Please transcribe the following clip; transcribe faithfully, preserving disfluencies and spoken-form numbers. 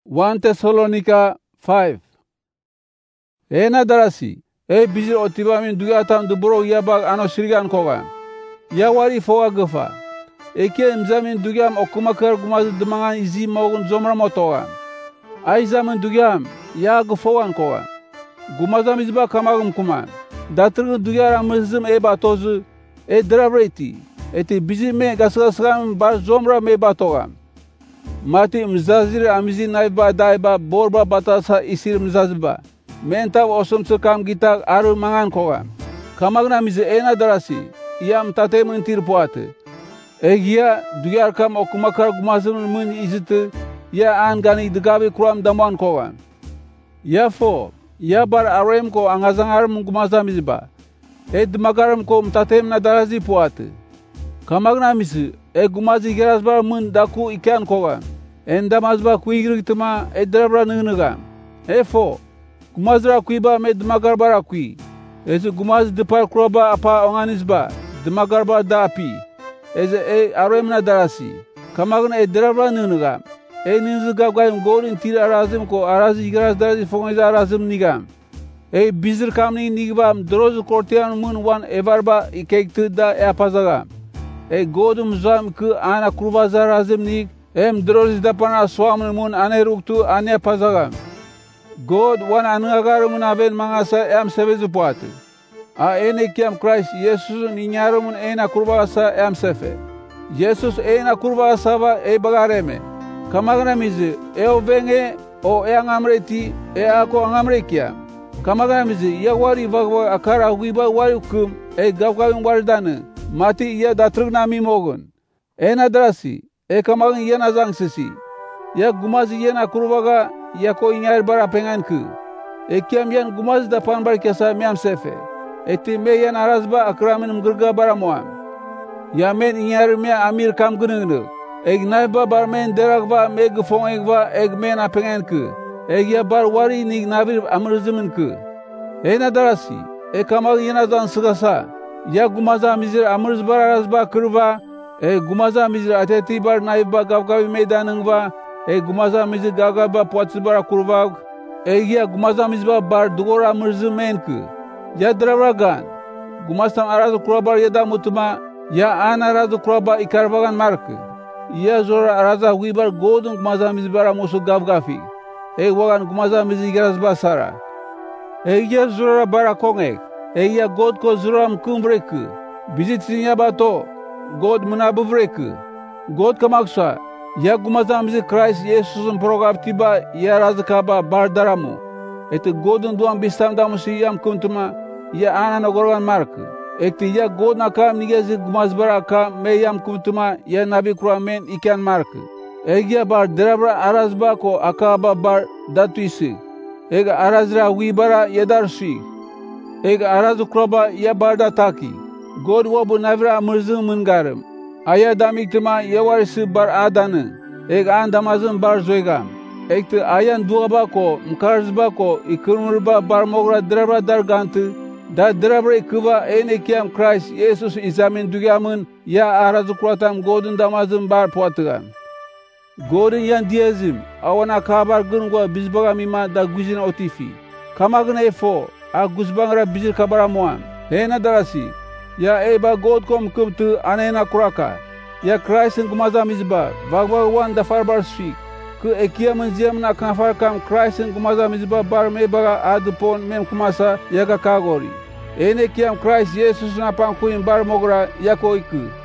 First Thessalonica five. Ena darasi, e bizir otiba min duyatam dubro yabag ano shirigan kogan. Ya wari foga gufa. Eke mzamin dugyam okumakar gumaz dumangan izi mogun zomra motogan. Aizamin dugyam ya gufogan kogan. Gumazam izba kamagum kuman. Datırgı dugyara mızım e batozu e drabreti. Eti bizi me gasgasgan bar zomra me batogan. Mati mzazir amizi naiba daiba borba batasa isir mzaziba. Mentav osumsu kam gitak aru mangan kogan. Kamagna mizi ena darasi. Yam tate mentir puate. Egia dugyar kam okumakar gumazım mun iziti. Ya an gani digabi kuram daman kogan. Ya fo. Ya bar arem ko angazangaram gumazam izba. Ed magaram ko mtatem na darasi puate. Kamagna misi e gumazi gerasbar mun daku ikan kogan. Endamazba kuigritma edrabra nunga. Efo gumazra kuiba med magarbara kui. Eze gumaz depar kroba apa onganisba. Demagarba da api. Eze e arem na darasi. Kamagna edrabra nunga. E ninzu gagayım gorin tir arazim ko arazi geras darasi fongiza arazim nigam. E bizir kamni nigbam drozu kortiyan mun wan evarba ikektu da epazaga. E godum zam ku ana kurbaza razim nig em drozi da pana swamn mun ane ruktu ane pazaga. God wan anagar mun aben mangasa em sevezu puatu. A ene kiam Christ Jesus ninyaru mun ena kurbasa em sefe. Jesus ena kurbasa va e bagareme. Kamagna mizi e ovenge o e angamreti e ako angamrekia. Kamagna mizi ya wari vagwa akara huiba wari kum e gavgavim wardane. Mati ya datrugna mi mogun. Ena darasi e kamagn yana zangsisi. Ya gumazi yana kurvaga ya ko inyar bara pengan ku. E kiam yan gumazi da panbar kesa miam sefe. Eti me yan arazba akramin mgurga bara moam. Ya men inyar me amir kam gunungnu. Eg naiba bar men deragva meg fong egva eg men apengen ku. Eg ya bar wari nig navir amrzimin ku. Ena darasi e kamagn yana zan sigasa. Ya gumaza mizir amrz bar arazba kurva. E gumaza mizir ateti bar naiba gavgavi meydaningva. E gumaza mizir gavgava puatsibara kurvag. E ya gumaza mizba bar dugora amrzim menku. Ya dravragan. Gumastam arazu kurabar yada mutuma. Ya an arazu kuraba ikarvagan marku. Ya zora araza huibar godun gumaza mizbara musu gavgafi. E wagan gumaza mizigeras basara. E ya zora bara kongek. E ya god ko zuram kumbreku. Bizit sinya bato. God munabuvreku. God kamaksa. Ya gumaza mizi Christ Yesus'un progaptiba ya razkaba bardaramu. Ete godun duan bistam damusi yam kuntuma. Ya anan ogorgan marku. Ekti ya god nakam nigezi gumazbara ka meyam kuntuma ya nabi kuramen ikan marku. Egya bar derabra arazba ko akaba bar datuisi. Ega arazra wibara yedarshi. Ega arazu kroba ya barda taki. God wabu navra murzum mungarim. Aya damiktima ya warisi bar adanı. Ega andamazın bar zoygam. Ekti ayan duaba ko mkarzba ko ikurnurba bar mogra derabra dargantı. Da drabra kuva ene kiam Christ Jesus izamin dugamın ya arazu kuratam godun damazın bar puatıgan. Godun yan diyazim awana kabar gungwa bizbaga mima da guzin otifi. Kamagna efo a guzbangra bizir kabara muam. Hena darasi ya eba god kom kumtu anena kuraka. Ya Christ'in gumaza mizba vagwa wan da farbar sik. Ku ekiamın ziyamna kanfar kam Christ'in gumaza mizba bar mebaga adupon mem kumasa yaga kagori. Ene kiam Christ Jesus na pankuin bar mogra yako iku.